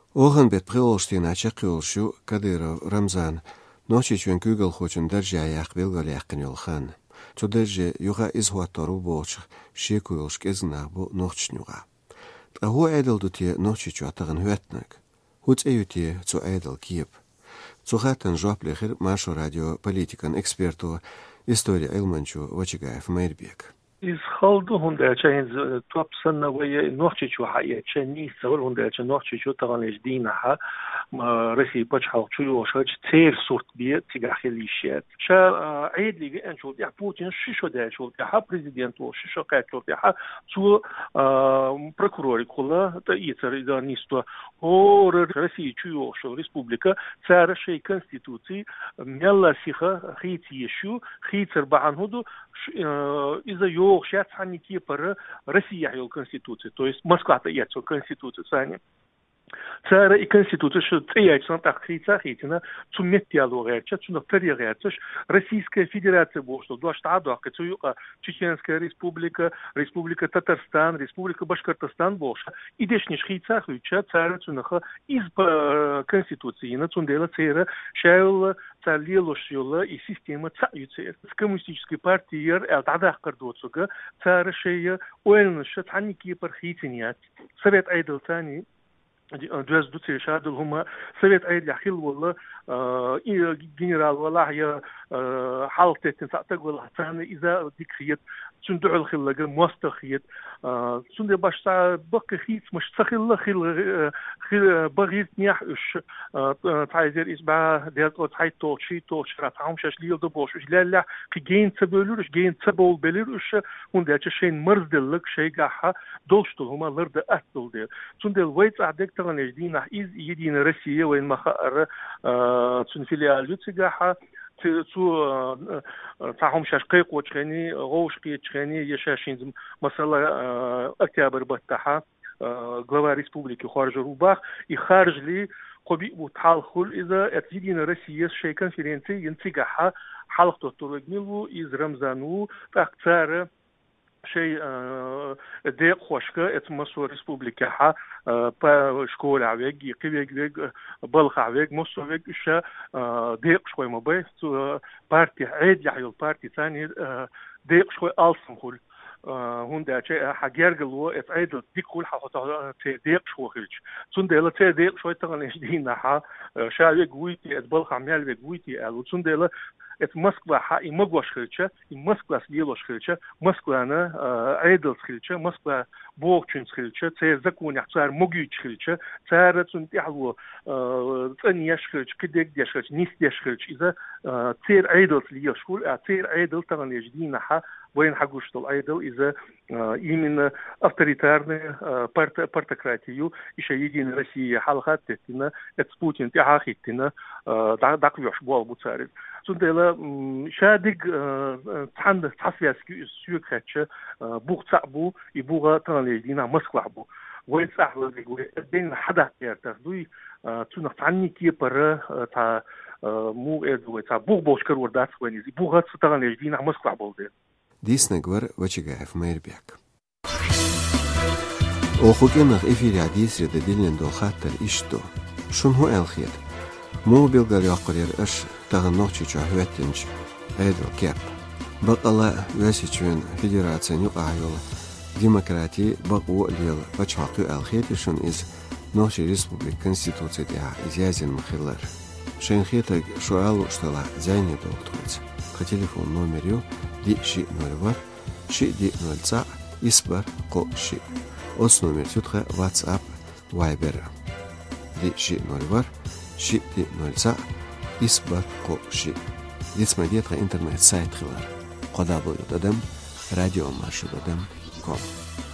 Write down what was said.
Oğan bet Priolstina çaqyolşu Kadyrov Ramzan noçiçwen Google xoçun derjayaq belgale yaqin yolxan. Tu derje yuğa izhuatoru boç şekuyolş gezna bu noçnuğa. Hu edeldutie noçiçu atağın hüetnak. Huts eyutie zu edel kiyip. Zuhatan joplechir Maşo Radio politikan ekspertu История Elmançu Vaçigayev Meyrbek. Iz khaldu hunda çayin topsanna ve nohçiçu hayya çeni savur hunda çen nohçiçu taganlejdina ha resi başha çuyu şaç ter sort bir tigahilişet. Şa aidli en şol ya Putin şişo da şol ya prezident o şişo kaçol ya şu prokurori kola da iteri da nisto o resi çuyu şol respublika tsara şey konstitusiyi mella siha khiti yeshu khiter ba'an hudu из-за его сейчас они кипр Россия его конституция, то есть Москва-то есть конституция сами. Цара и конституция что триячно так хитина цумет диалогерча цунотарьерча Российская Федерация бошто два штата кацуюка Чеченская республика, Республика Татарстан, Республика Башкортостан бошто идешниш хитса хуча цара цунаха из конституции на цундела цера шайл цалилошюла и система цаюцер с коммунистической партией элтадахкардоцуга цара шея уэлнш таники пархитиният совет айдалтани دوز دوتي شادل هما سويت عيد يحكي والله جنرال والله يا حالته تنسأتك والله ثاني إذا ديكريت سندع الخلة مستخيت سند باشتا بق خيت مش تخيل خيل بغيت نيحش تعيزر إسبع ديت وتحيط توش راتهم شش ليل دبوش لا لا كجين تبولوش جين تبول بليروش وندش شيء مرزدلك شيء جاها دوشتل هما لرد أتل ده سند الويت عدك تغنجدين إز يدين روسيا وين مخار سند فيليال يتجاها تسو تعهم شقيق وتشغني غوشقي تشغني يشاشين مثلا أكتوبر بتاعها глава республики Хоржерубах и Харжли قبي وتحالخل إذا أتجدين روسيا شيء كونفرنسي ينتجها حلقة تورجميلو إز رمزانو تأكثر شيء ديق خوشكا اتمسو ريسبوبليكا ها با شكول عويق يقيق بلخ عويق مصو عويق إشا ديق شوي مبايس بارتي عيد يحيو البارتي ثاني ديق شوي ألسم خل هوندا شيء حجرجلو اتعيد ديكول حاطه تديق شو خلش سندلا تديق شوي تغنيش دينا ها شاوي قويتي اتبلخ عمال قويتي قالوا سندلا ات موسكوا حق مغوش خلشه موسكوا سليلوش خلشه موسكوا انا عيدل خلشه موسكوا بوكچن خلشه تزكون يحصار مغيچ خلشه تارتون تحلو تنيش خلش كدك ديش خلش نيس ديش خلش اذا تير عيدل ليش كل تير عيدل تغنيش دينا ها وين حقوشتل عيدل اذا именно авторитарную партократию еще единая Россия халхат тестина это Путин тяхахитина даквёш бол буцарит сундела шадик танд тасвяски сюкача бухцабу и буга танледина Москвабу وين سهل بين حدا يرتدوي تنق عني كي برا تا مو ادو تا بوغ بوشكر ودات وين بوغات تانلدينا Москвабу Диснегвар Vaçigayev Meyrbek. Oxugenaq efiri adisri de dilin do xattar işto. Şunhu elxir. Mu bilgal yaqrir iş tağın noqçiçu hüvettinç. Eydil kep. Baqala vesiçün federatsiyan yuqayol. Demokrati baqu lil vaçaqı elxir şun iz noqçi respublik konstitutsiyada izyazin mıxillar. Şenxetag şualu ştala zayni doktorc. По телефону номеру ди 0 ди 0 испар қоши. Ос номер тютха WhatsApp Viber ди 0 ди 0 испар қоши. Дисмадетра интернет сайт хилар. Қодабу дадам радио машу дадам ком.